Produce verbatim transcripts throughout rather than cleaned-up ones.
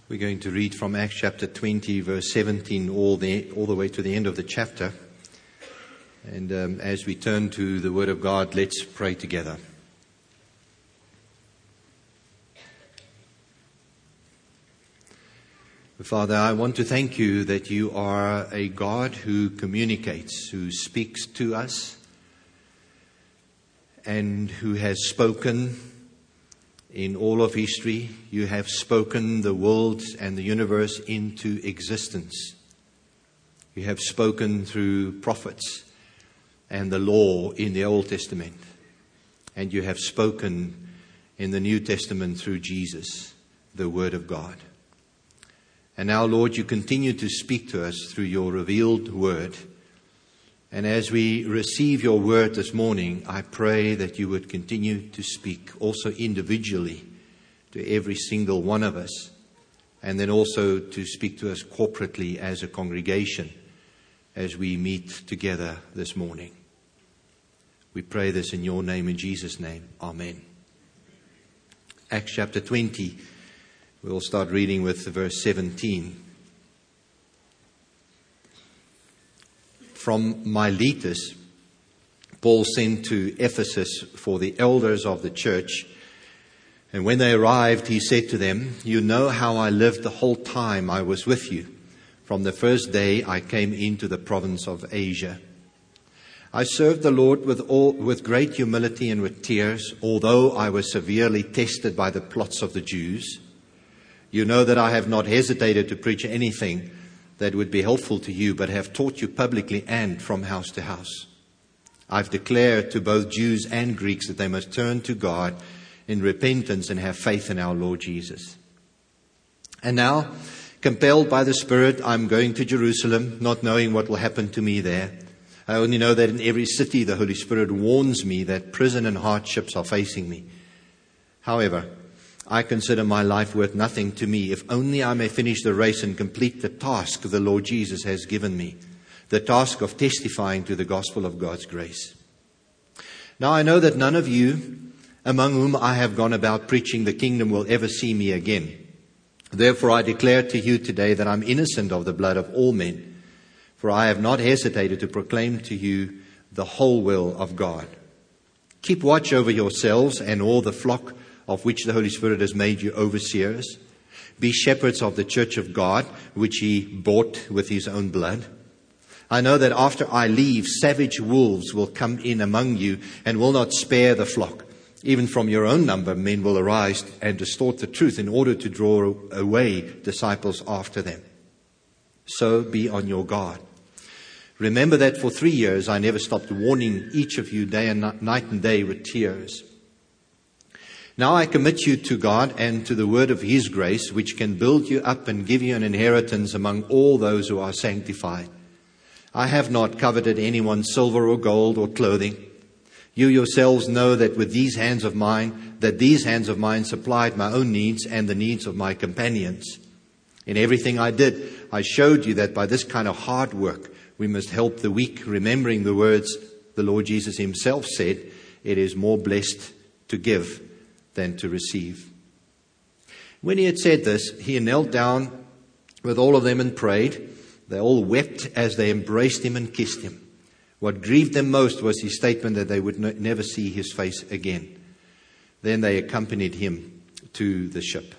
We're going to read from Acts chapter twenty, verse seventeen, all the, all the way to the end of the chapter. And um, as we turn to the Word of God, let's pray together. Father, I want to thank you that you are a God who communicates, who speaks to us, and who has spoken in all of history. You have spoken the world and the universe into existence. You have spoken through prophets and the law in the Old Testament. And you have spoken in the New Testament through Jesus, the Word of God. And now, Lord, you continue to speak to us through your revealed Word. And as we receive your Word this morning, I pray that you would continue to speak also individually to every single one of us, and then also to speak to us corporately as a congregation as we meet together this morning. We pray this in your name, in Jesus' name. Amen. Acts chapter twenty. We'll start reading with verse seventeen. From Miletus, Paul sent to Ephesus for the elders of the church. And when they arrived, he said to them, "You know how I lived the whole time I was with you, from the first day I came into the province of Asia. I served the Lord with all, with great humility and with tears, although I was severely tested by the plots of the Jews. You know that I have not hesitated to preach anything that would be helpful to you, but have taught you publicly and from house to house. I've declared to both Jews and Greeks that they must turn to God in repentance and have faith in our Lord Jesus. And now, compelled by the Spirit, I'm going to Jerusalem, not knowing what will happen to me there. I only know that in every city the Holy Spirit warns me that prison and hardships are facing me. However, I consider my life worth nothing to me, if only I may finish the race and complete the task the Lord Jesus has given me, the task of testifying to the gospel of God's grace. Now I know that none of you, among whom I have gone about preaching the kingdom, will ever see me again. Therefore I declare to you today that I'm innocent of the blood of all men, for I have not hesitated to proclaim to you the whole will of God. Keep watch over yourselves and all the flock of which the Holy Spirit has made you overseers. Be shepherds of the church of God, which he bought with his own blood. I know that after I leave, savage wolves will come in among you and will not spare the flock. Even from your own number, men will arise and distort the truth in order to draw away disciples after them. So be on your guard. Remember that for three years I never stopped warning each of you day and night and day with tears. Now I commit you to God and to the word of his grace, which can build you up and give you an inheritance among all those who are sanctified. I have not coveted anyone's silver or gold or clothing. You yourselves know that with these hands of mine, that these hands of mine supplied my own needs and the needs of my companions. In everything I did, I showed you that by this kind of hard work, we must help the weak, remembering the words the Lord Jesus himself said, "It is more blessed to give than to receive." When he had said this, he knelt down with all of them and prayed. They all wept as they embraced him and kissed him. What grieved them most was his statement that they would no- never see his face again. Then they accompanied him to the ship.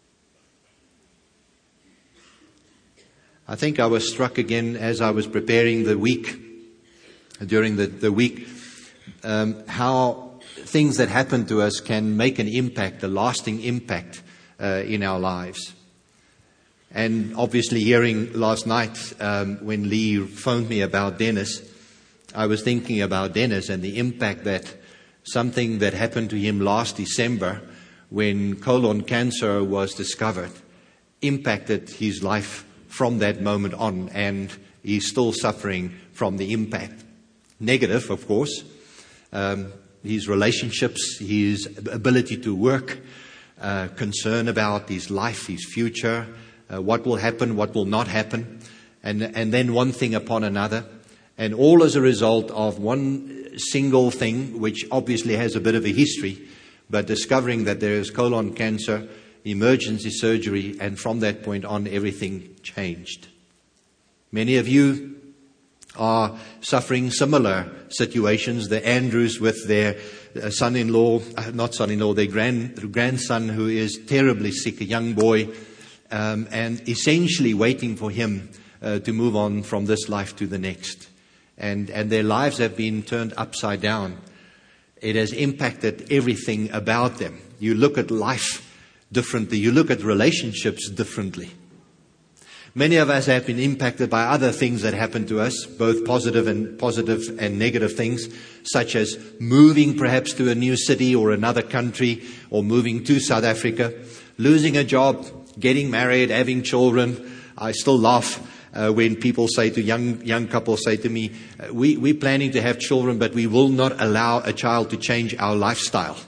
I think I was struck again as I was preparing the week, during the, the week, um, how things that happen to us can make an impact, a lasting impact uh, in our lives. And obviously hearing last night um, when Lee phoned me about Dennis, I was thinking about Dennis and the impact that something that happened to him last December when colon cancer was discovered impacted his life from that moment on, and he's still suffering from the impact. Negative, of course. Um, his relationships, his ability to work, uh, concern about his life, his future, uh, what will happen, what will not happen, and, and then one thing upon another. And all as a result of one single thing, which obviously has a bit of a history, but discovering that there is colon cancer emergency surgery, and from that point on, everything changed. Many of you are suffering similar situations. The Andrews with their uh, son-in-law, uh, not son-in-law, their grand, grandson who is terribly sick, a young boy, um, and essentially waiting for him uh, to move on from this life to the next. And, and their lives have been turned upside down. It has impacted everything about them. You look at life differently. You look at relationships differently. Many of us have been impacted by other things that happen to us, both positive and positive and negative things, such as moving perhaps to a new city or another country, or moving to South Africa, losing a job, getting married, having children. I still laugh uh, when people say to young young couples say to me, we, we're planning to have children, but we will not allow a child to change our lifestyle.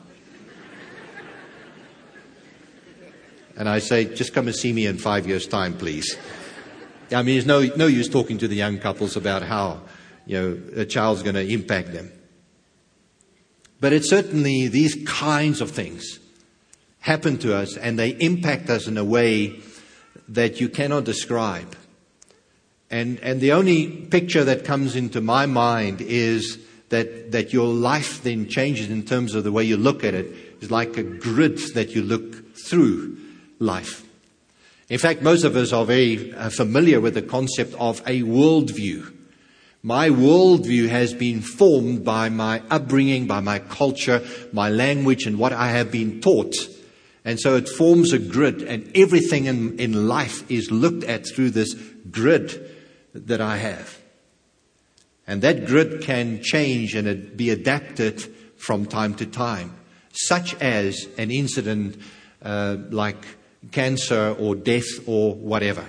And I say, just come and see me in five years' time, please. I mean, there's no, no use talking to the young couples about how, you know, a child's going to impact them. But it's certainly these kinds of things happen to us, and they impact us in a way that you cannot describe. And, and the only picture that comes into my mind is that, that your life then changes in terms of the way you look at it. It's like a grid that you look through life. In fact, most of us are very uh, familiar with the concept of a worldview. My worldview has been formed by my upbringing, by my culture, my language, and what I have been taught. And so it forms a grid, and everything in, in life is looked at through this grid that I have. And that grid can change and be adapted from time to time, such as an incident uh, like cancer or death or whatever.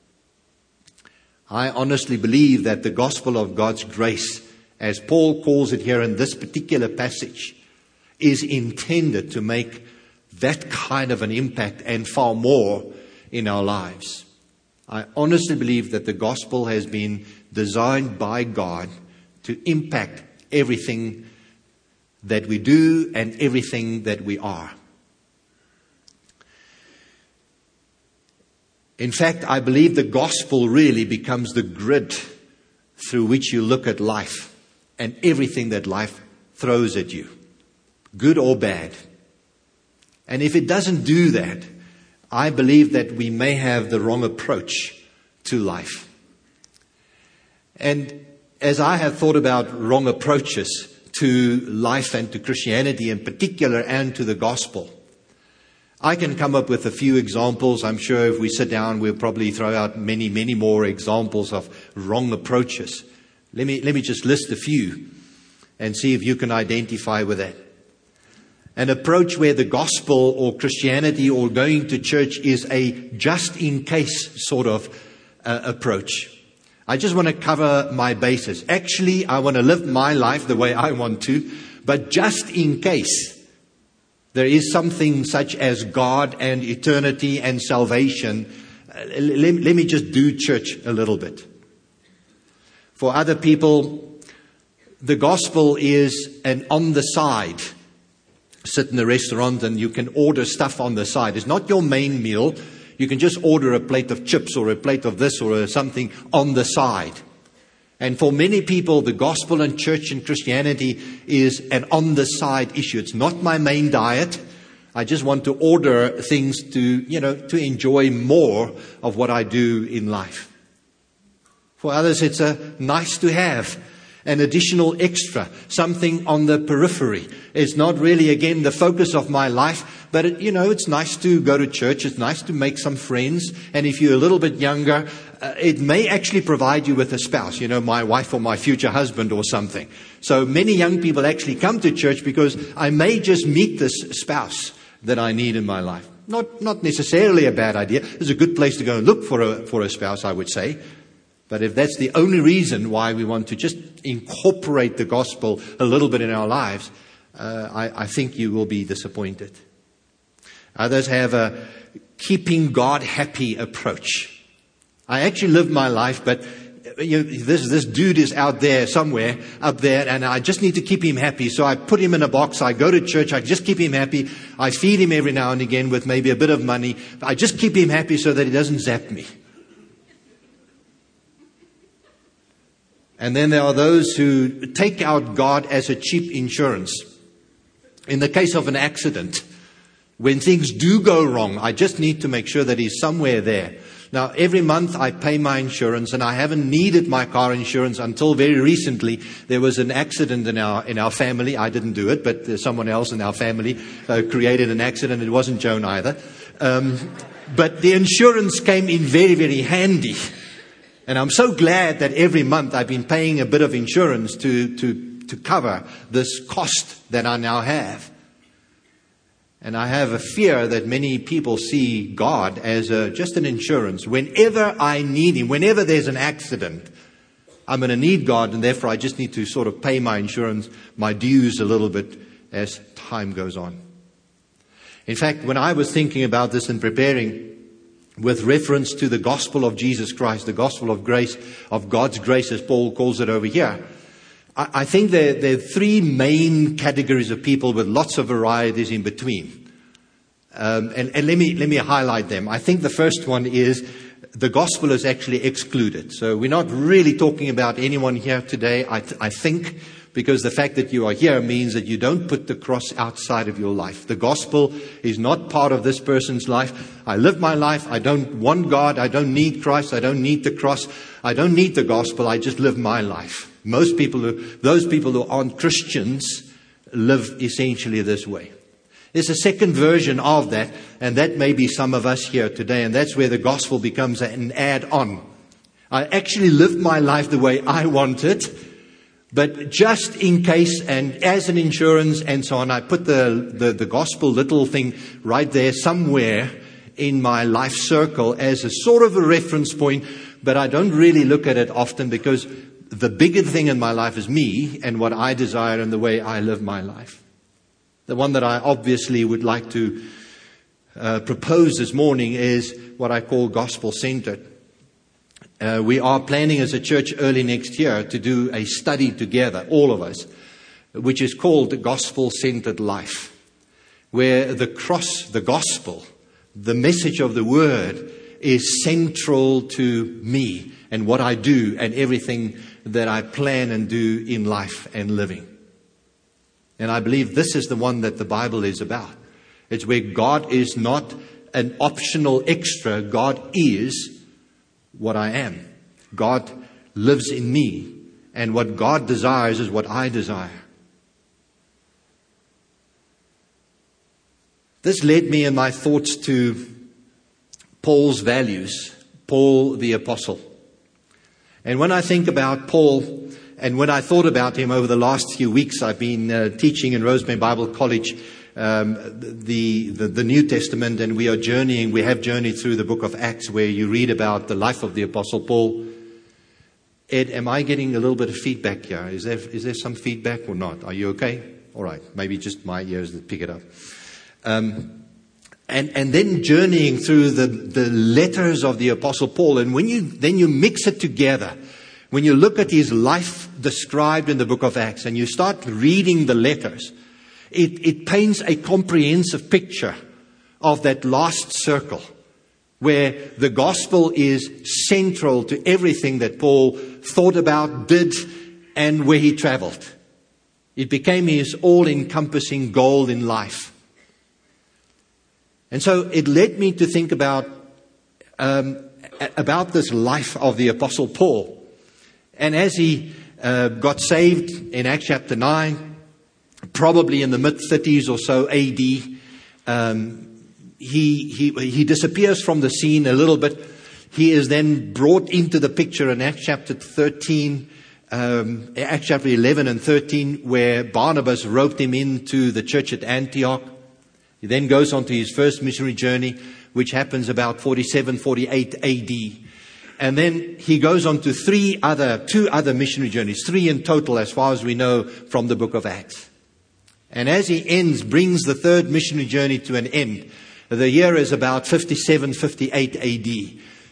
I honestly believe that the gospel of God's grace, as Paul calls it here in this particular passage, is intended to make that kind of an impact and far more in our lives. I honestly believe that the gospel has been designed by God to impact everything that we do and everything that we are. In fact, I believe the gospel really becomes the grid through which you look at life and everything that life throws at you, good or bad. And if it doesn't do that, I believe that we may have the wrong approach to life. And as I have thought about wrong approaches to life and to Christianity in particular and to the gospel, I can come up with a few examples. I'm sure if we sit down, we'll probably throw out many, many more examples of wrong approaches. Let me, let me just list a few and see if you can identify with that. An approach where the gospel or Christianity or going to church is a just-in-case sort of uh, approach. I just want to cover my bases. Actually, I want to live my life the way I want to, but just in case there is something such as God and eternity and salvation, let, let me just do church a little bit. For other people, the gospel is an on the side. Sit in a restaurant and you can order stuff on the side. It's not your main meal. You can just order a plate of chips or a plate of this or something on the side. And for many people, the gospel and church and Christianity is an on-the-side issue. It's not my main diet. I just want to order things to, you know, to enjoy more of what I do in life. For others, it's a nice to have, an additional extra, something on the periphery. It's not really, again, the focus of my life, but, it, you know, it's nice to go to church. It's nice to make some friends. And if you're a little bit younger, uh, it may actually provide you with a spouse, you know, my wife or my future husband or something. So many young people actually come to church because I may just meet this spouse that I need in my life. Not, not necessarily a bad idea. It's a good place to go and look for a, for a spouse, I would say. But if that's the only reason why we want to just incorporate the gospel a little bit in our lives, uh, I, I think you will be disappointed. Others have a keeping God happy approach. I actually live my life, but you know, this, this dude is out there somewhere, up there, and I just need to keep him happy. So I put him in a box. I go to church. I just keep him happy. I feed him every now and again with maybe a bit of money. I just keep him happy so that he doesn't zap me. And then there are those who take out God as a cheap insurance. In the case of an accident, when things do go wrong, I just need to make sure that he's somewhere there. Now, every month I pay my insurance, and I haven't needed my car insurance until very recently. There was an accident in our in our family. I didn't do it, but someone else in our family uh, created an accident. It wasn't Joan either. Um, but the insurance came in very, very handy. And I'm so glad that every month I've been paying a bit of insurance to, to, to cover this cost that I now have. And I have a fear that many people see God as a, just an insurance. Whenever I need Him, whenever there's an accident, I'm going to need God, and therefore I just need to sort of pay my insurance, my dues a little bit as time goes on. In fact, when I was thinking about this and preparing with reference to the gospel of Jesus Christ, the gospel of grace, of God's grace, as Paul calls it over here, I think there, there are three main categories of people with lots of varieties in between. Um, and, and let me let me highlight them. I think the first one is the gospel is actually excluded. So we're not really talking about anyone here today, I, th- I think, because the fact that you are here means that you don't put the cross outside of your life. The gospel is not part of this person's life. I live my life. I don't want God. I don't need Christ. I don't need the cross. I don't need the gospel. I just live my life. Most people, who, those people who aren't Christians, live essentially this way. There's a second version of that, and that may be some of us here today, and that's where the gospel becomes an add-on. I actually lived my life the way I want it, but just in case, and as an insurance and so on, I put the, the, the gospel little thing right there somewhere in my life circle as a sort of a reference point, but I don't really look at it often because the bigger thing in my life is me and what I desire and the way I live my life. The one that I obviously would like to uh, propose this morning is what I call gospel-centered. Uh, we are planning as a church early next year to do a study together, all of us, which is called the Gospel-Centered Life, where the cross, the gospel, the message of the word is central to me and what I do and everything that I plan and do in life and living. And I believe this is the one that the Bible is about. It's where God is not an optional extra. God is what I am. God lives in me. And what God desires is what I desire. This led me in my thoughts to Paul's values. Paul the Apostle. And when I think about Paul, and when I thought about him over the last few weeks, I've been uh, teaching in Rosemary Bible College um, the, the the New Testament, and we are journeying. We have journeyed through the book of Acts, where you read about the life of the Apostle Paul. Ed, am I getting a little bit of feedback here? Is there is there some feedback or not? Are you okay? All right, maybe just my ears that pick it up. Um, and and then journeying through the the letters of the Apostle Paul, and when you then you mix it together. When you look at his life described in the book of Acts and you start reading the letters, it, it paints a comprehensive picture of that last circle where the gospel is central to everything that Paul thought about, did, and where he traveled. It became his all-encompassing goal in life. And so it led me to think about, um, about this life of the Apostle Paul. And as he uh, got saved in Acts chapter nine, probably in the mid-thirties or so A D, um, he, he, he disappears from the scene a little bit. He is then brought into the picture in Acts chapter thirteen, um, Acts chapter eleven and thirteen, where Barnabas roped him into the church at Antioch. He then goes on to his first missionary journey, which happens about forty-seven, forty-eight A D. And then he goes on to three other, two other missionary journeys, three in total as far as we know from the book of Acts. And as he ends, brings the third missionary journey to an end. The year is about fifty-seven, fifty-eight A D.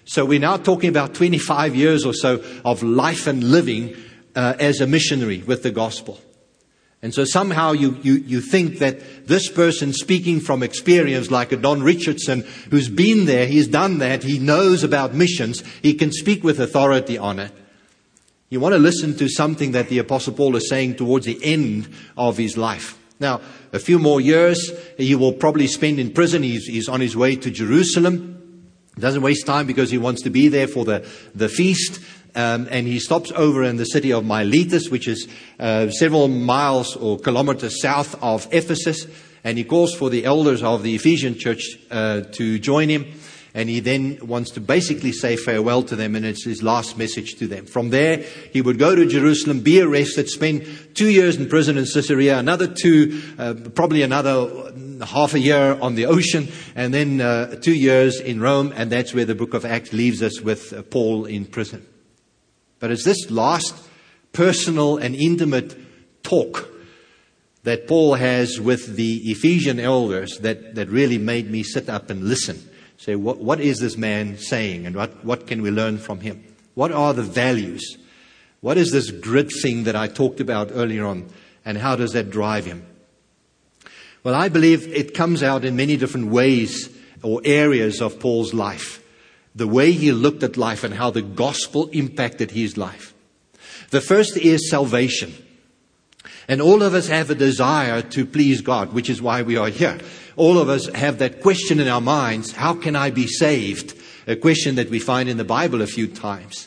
So we're now talking about twenty-five years or so of life and living uh, as a missionary with the gospel. And so somehow you, you, you think that this person speaking from experience, like a Don Richardson, who's been there, he's done that, he knows about missions, he can speak with authority on it. You want to listen to something that the Apostle Paul is saying towards the end of his life. Now, a few more years he will probably spend in prison. He's, he's on his way to Jerusalem. He doesn't waste time because he wants to be there for the, the feast. Um, and he stops over in the city of Miletus, which is uh, several miles or kilometers south of Ephesus. And he calls for the elders of the Ephesian church uh, to join him. And he then wants to basically say farewell to them, and it's his last message to them. From there, he would go to Jerusalem, be arrested, spend two years in prison in Caesarea, another two, uh, probably another half a year on the ocean, and then uh, two years in Rome, and that's where the book of Acts leaves us with uh, Paul in prison. But it's this last personal and intimate talk that Paul has with the Ephesian elders that, that really made me sit up and listen. Say, what, what is this man saying, and what, what can we learn from him? What are the values? What is this grit thing that I talked about earlier on, and how does that drive him? Well, I believe it comes out in many different ways or areas of Paul's life. The way he looked at life and how the gospel impacted his life. The first is salvation. And all of us have a desire to please God, which is why we are here. All of us have that question in our minds, how can I be saved? A question that we find in the Bible a few times.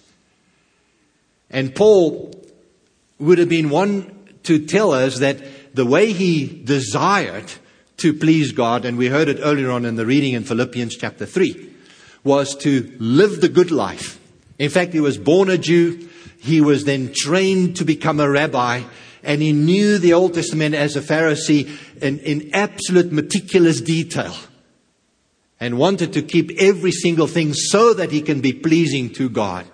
And Paul would have been one to tell us that the way he desired to please God, and we heard it earlier on in the reading in Philippians chapter three, was to live the good life. In fact, he was born a Jew. He was then trained to become a rabbi. And he knew the Old Testament as a Pharisee in, in absolute meticulous detail. And wanted to keep every single thing so that he can be pleasing to God.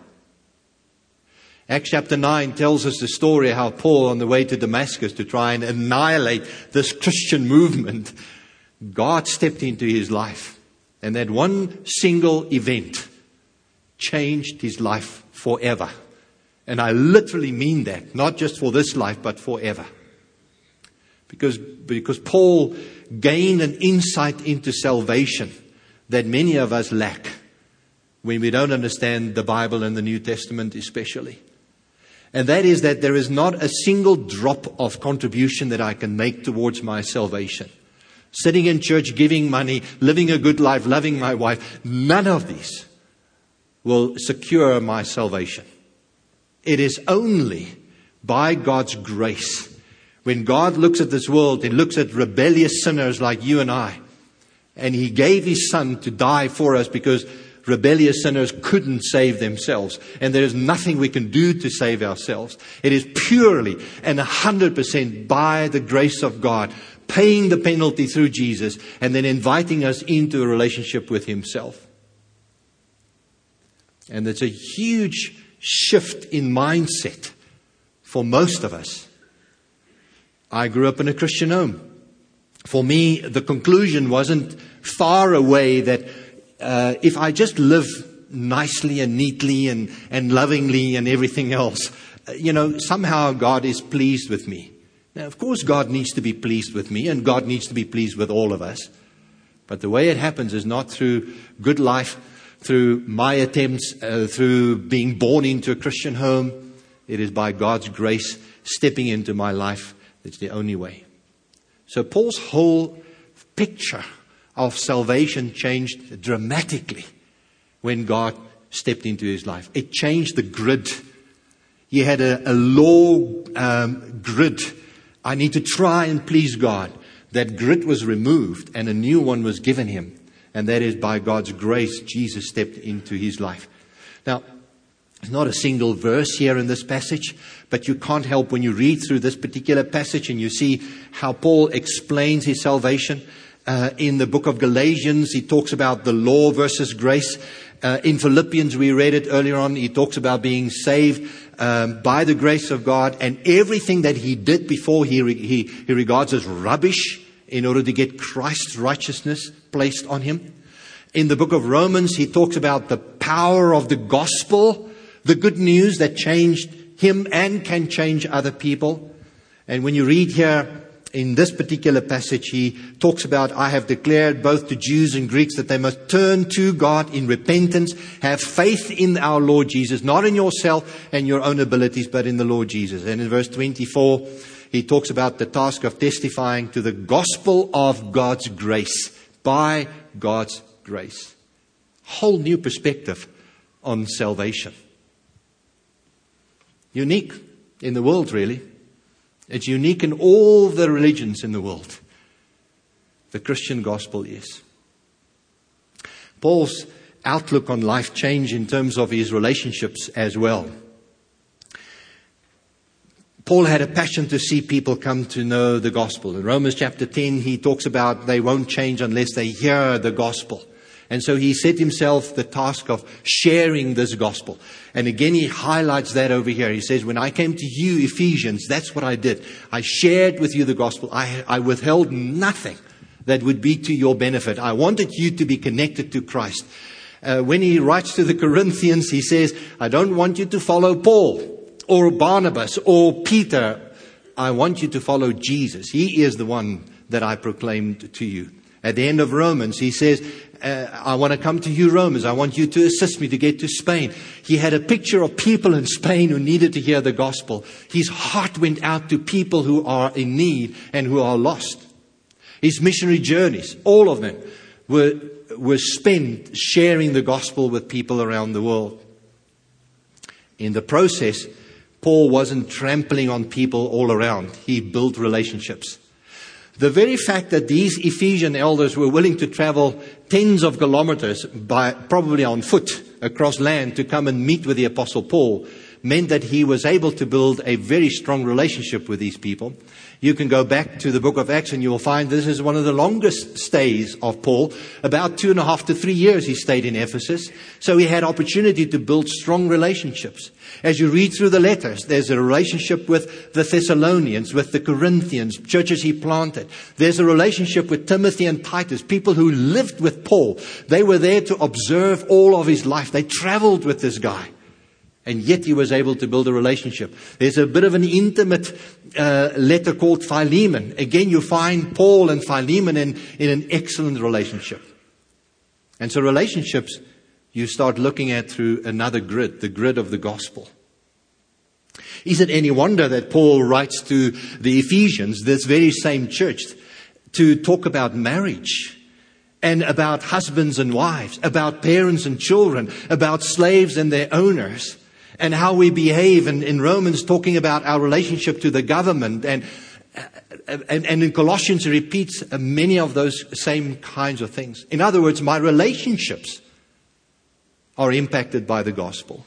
Acts chapter nine tells us the story how Paul, on the way to Damascus to try and annihilate this Christian movement, God stepped into his life. And that one single event changed his life forever. And I literally mean that, not just for this life, but forever. Because, because Paul gained an insight into salvation that many of us lack when we don't understand the Bible and the New Testament especially. And that is that there is not a single drop of contribution that I can make towards my salvation. Sitting in church, giving money, living a good life, loving my wife, none of these will secure my salvation. It is only by God's grace. When God looks at this world, He looks at rebellious sinners like you and I. And He gave His Son to die for us because rebellious sinners couldn't save themselves. And there is nothing we can do to save ourselves. It is purely and one hundred percent by the grace of God, paying the penalty through Jesus and then inviting us into a relationship with Himself. And it's a huge shift in mindset for most of us. I grew up in a Christian home. For me, the conclusion wasn't far away that uh, if I just live nicely and neatly and, and lovingly and everything else, uh, you know, somehow God is pleased with me. Now, of course, God needs to be pleased with me, and God needs to be pleased with all of us. But the way it happens is not through good life, through my attempts, uh, through being born into a Christian home. It is by God's grace stepping into my life. It's the only way. So Paul's whole picture of salvation changed dramatically when God stepped into his life. It changed the grid. He had a, a law um, grid. I need to try and please God. That grid was removed and a new one was given him. And that is by God's grace, Jesus stepped into his life. Now, there's not a single verse here in this passage, but you can't help when you read through this particular passage and you see how Paul explains his salvation. Uh, in the book of Galatians, he talks about the law versus grace. Uh, in Philippians, we read it earlier on, he talks about being saved um, by the grace of God, and everything that he did before he, re- he, he regards as rubbish in order to get Christ's righteousness placed on him. In the book of Romans, he talks about the power of the gospel, the good news that changed him and can change other people. And when you read here in this particular passage, he talks about, I have declared both to Jews and Greeks that they must turn to God in repentance, have faith in our Lord Jesus, not in yourself and your own abilities, but in the Lord Jesus. And in verse twenty-four, he talks about the task of testifying to the gospel of God's grace, by God's grace. Whole new perspective on salvation. Unique in the world, really. It's unique in all the religions in the world. The Christian gospel is. Paul's outlook on life changed in terms of his relationships as well. Paul had a passion to see people come to know the gospel. In Romans chapter ten, he talks about they won't change unless they hear the gospel. And so he set himself the task of sharing this gospel. And again, he highlights that over here. He says, when I came to you, Ephesians, that's what I did. I shared with you the gospel. I, I withheld nothing that would be to your benefit. I wanted you to be connected to Christ. Uh, when he writes to the Corinthians, he says, I don't want you to follow Paul or Barnabas or Peter. I want you to follow Jesus. He is the one that I proclaimed to you. At the end of Romans, he says, uh, I want to come to you, Romans. I want you to assist me to get to Spain. He had a picture of people in Spain who needed to hear the gospel. His heart went out to people who are in need and who are lost. His missionary journeys, all of them, were, were spent sharing the gospel with people around the world. In the process, Paul wasn't trampling on people all around. He built relationships. The very fact that these Ephesian elders were willing to travel tens of kilometers, by, probably on foot, across land to come and meet with the Apostle Paul meant that he was able to build a very strong relationship with these people. You can go back to the book of Acts and you will find this is one of the longest stays of Paul. About two and a half to three years he stayed in Ephesus. So he had opportunity to build strong relationships. As you read through the letters, there's a relationship with the Thessalonians, with the Corinthians, churches he planted. There's a relationship with Timothy and Titus, people who lived with Paul. They were there to observe all of his life. They traveled with this guy. And yet he was able to build a relationship. There's a bit of an intimate uh, letter called Philemon. Again, you find Paul and Philemon in, in an excellent relationship. And so relationships, you start looking at through another grid, the grid of the gospel. Is it any wonder that Paul writes to the Ephesians, this very same church, to talk about marriage? And about husbands and wives, about parents and children, about slaves and their owners, and how we behave. And in Romans, talking about our relationship to the government. And, and, and in Colossians, he repeats many of those same kinds of things. In other words, my relationships are impacted by the gospel.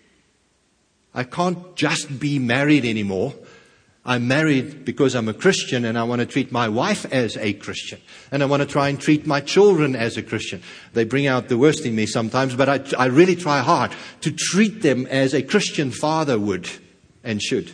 I can't just be married anymore. I'm married because I'm a Christian and I want to treat my wife as a Christian. And I want to try and treat my children as a Christian. They bring out the worst in me sometimes, but I, I really try hard to treat them as a Christian father would and should.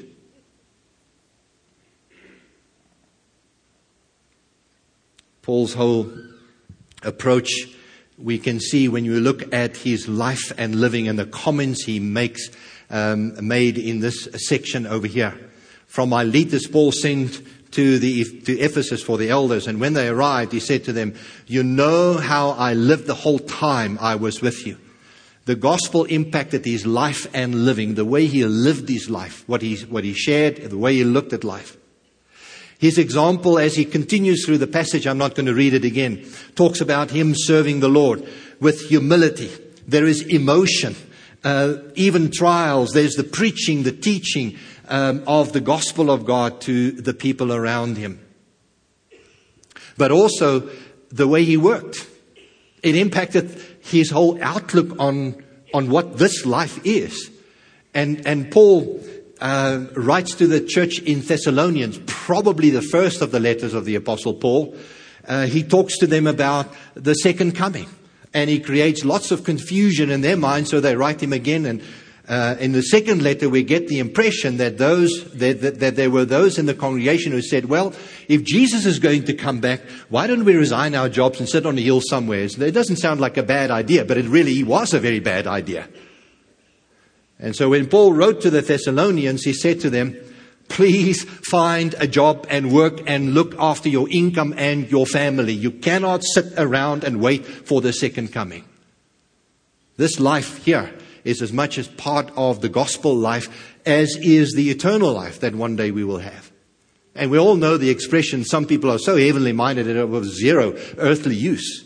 Paul's whole approach, we can see when you look at his life and living and the comments he makes, um, made in this section over here. From Miletus, Paul sent to the to Ephesus for the elders, and when they arrived, he said to them, you know how I lived the whole time I was with you. The gospel impacted his life and living, the way he lived his life, what he, what he shared, the way he looked at life. His example, as he continues through the passage, I'm not going to read it again, talks about him serving the Lord with humility. There is emotion, uh, even trials. There's the preaching, the teaching, Um, of the gospel of God to the people around him. But also the way he worked. It impacted his whole outlook on, on what this life is. And, and Paul uh, writes to the church in Thessalonians, probably the first of the letters of the Apostle Paul. Uh, he talks to them about the second coming. And he creates lots of confusion in their minds, so they write him again and Uh, in the second letter, we get the impression that those that, that, that there were those in the congregation who said, well, if Jesus is going to come back, why don't we resign our jobs and sit on a hill somewhere? It doesn't sound like a bad idea, but it really was a very bad idea. And so when Paul wrote to the Thessalonians, he said to them, please find a job and work and look after your income and your family. You cannot sit around and wait for the second coming. This life here is as much as part of the gospel life as is the eternal life that one day we will have. And we all know the expression, some people are so heavenly minded that it was zero earthly use.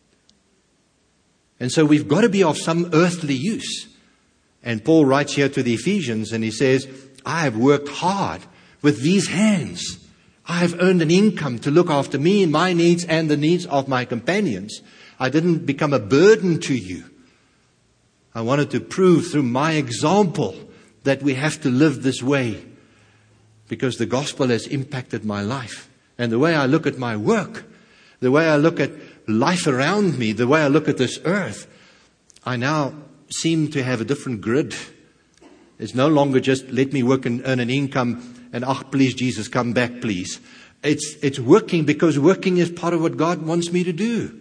And so we've got to be of some earthly use. And Paul writes here to the Ephesians and he says, I have worked hard with these hands. I have earned an income to look after me and my needs and the needs of my companions. I didn't become a burden to you. I wanted to prove through my example that we have to live this way because the gospel has impacted my life. And the way I look at my work, the way I look at life around me, the way I look at this earth, I now seem to have a different grid. It's no longer just let me work and earn an income and, oh, please, Jesus, come back, please. It's, it's working because working is part of what God wants me to do.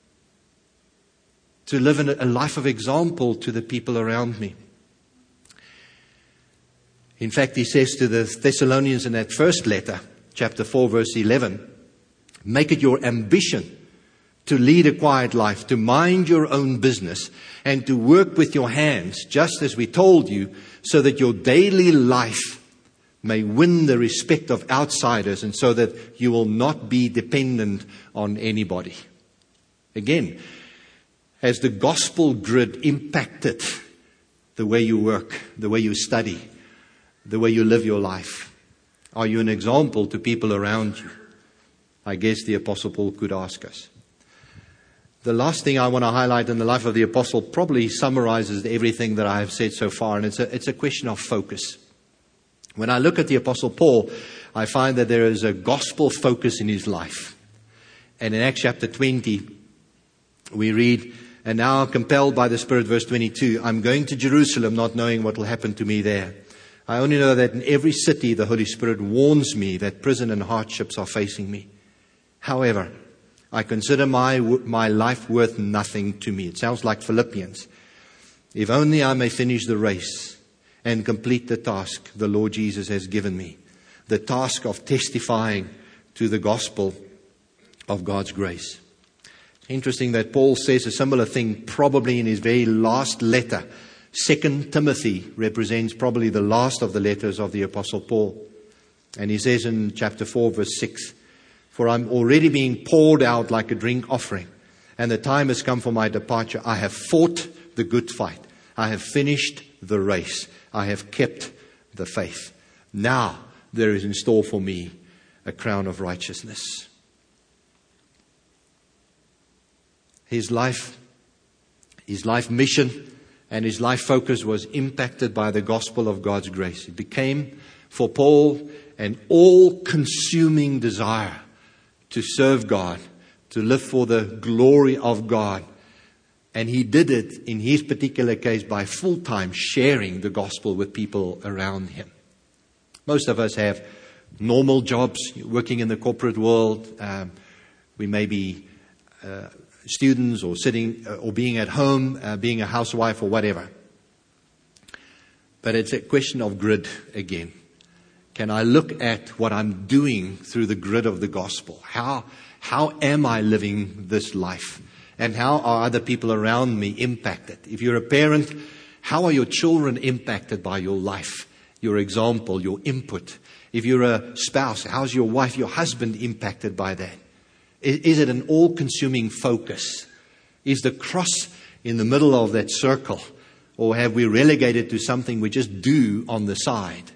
To live in a life of example to the people around me. In fact, he says to the Thessalonians in that first letter, chapter four, verse eleven, make it your ambition to lead a quiet life, to mind your own business, and to work with your hands, just as we told you, so that your daily life may win the respect of outsiders, and so that you will not be dependent on anybody. Again, has the gospel grid impacted the way you work, the way you study, the way you live your life? Are you an example to people around you? I guess the Apostle Paul could ask us. The last thing I want to highlight in the life of the Apostle probably summarizes everything that I have said so far, and it's a, it's a question of focus. When I look at the Apostle Paul, I find that there is a gospel focus in his life. And in Acts chapter twenty, we read, and now compelled by the Spirit, verse twenty-two, I'm going to Jerusalem not knowing what will happen to me there. I only know that in every city the Holy Spirit warns me that prison and hardships are facing me. However, I consider my my life worth nothing to me. It sounds like Philippians. If only I may finish the race and complete the task the Lord Jesus has given me. The task of testifying to the gospel of God's grace. Interesting that Paul says a similar thing probably in his very last letter. Second Timothy represents probably the last of the letters of the Apostle Paul. And he says in chapter four, verse six, for I'm already being poured out like a drink offering, and the time has come for my departure. I have fought the good fight. I have finished the race. I have kept the faith. Now there is in store for me a crown of righteousness. His life, his life mission and his life focus was impacted by the gospel of God's grace. It became for Paul an all-consuming desire to serve God, to live for the glory of God. And he did it in his particular case by full-time sharing the gospel with people around him. Most of us have normal jobs, working in the corporate world. Um, we may be uh, students or sitting uh, or being at home, uh, being a housewife or whatever. But it's a question of grid again. Can I look at what I'm doing through the grid of the gospel? How, how am I living this life? And how are other people around me impacted? If you're a parent, how are your children impacted by your life, your example, your input? If you're a spouse, how's your wife, your husband impacted by that? Is it an all-consuming focus? Is the cross in the middle of that circle? Or have we relegated to something we just do on the side?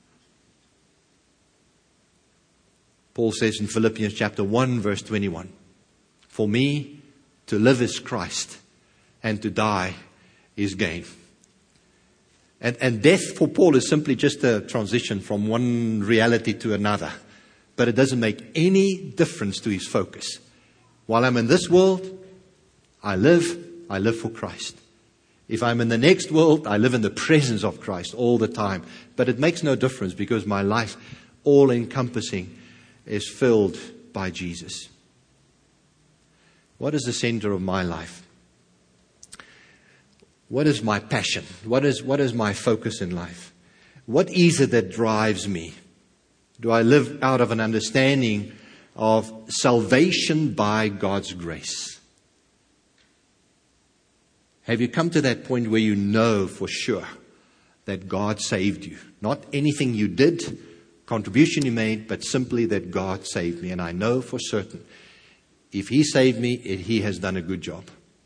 Paul says in Philippians chapter one, verse twenty-one, for me, to live is Christ, and to die is gain. And, and death for Paul is simply just a transition from one reality to another. But it doesn't make any difference to his focus. While I'm in this world, I live, I live for Christ. If I'm in the next world, I live in the presence of Christ all the time. But it makes no difference because my life, all encompassing, is filled by Jesus. What is the center of my life? What is my passion? What is, what is my focus in life? What is it that drives me? Do I live out of an understanding of salvation by God's grace? Have you come to that point where you know for sure that God saved you? Not anything you did, contribution you made, but simply that God saved me. And I know for certain, if He saved me, He has done a good job.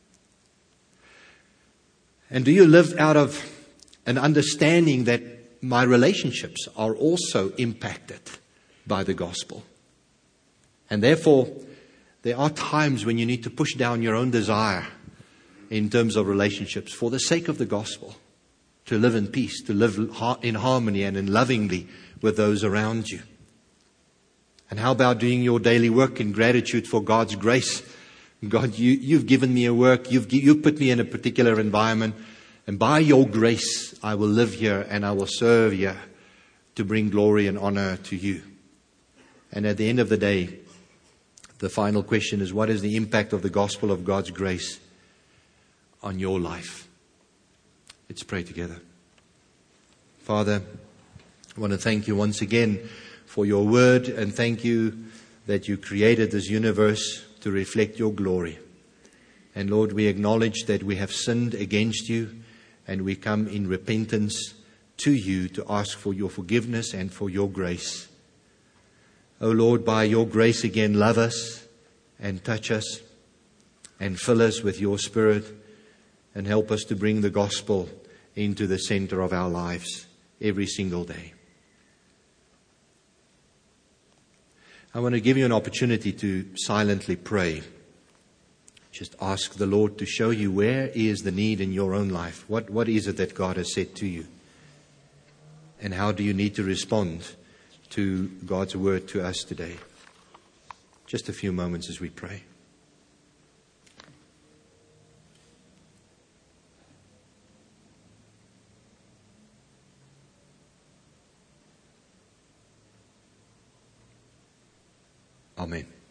And do you live out of an understanding that my relationships are also impacted by the gospel? And therefore, there are times when you need to push down your own desire in terms of relationships for the sake of the gospel, to live in peace, to live in harmony and in lovingly with those around you. And how about doing your daily work in gratitude for God's grace? God, you, you've given me a work, you've, you've put me in a particular environment, and by your grace I will live here and I will serve here to bring glory and honor to you. And at the end of the day, the final question is, what is the impact of the gospel of God's grace on your life? Let's pray together. Father, I want to thank you once again for your word, and thank you that you created this universe to reflect your glory. And Lord, we acknowledge that we have sinned against you, and we come in repentance to you to ask for your forgiveness and for your grace. Oh Lord, by your grace again, love us and touch us and fill us with your Spirit and help us to bring the gospel into the center of our lives every single day. I want to give you an opportunity to silently pray. Just ask the Lord to show you where is the need in your own life. What, what is it that God has said to you? And how do you need to respond to God's word to us today? Just a few moments as we pray. Amen.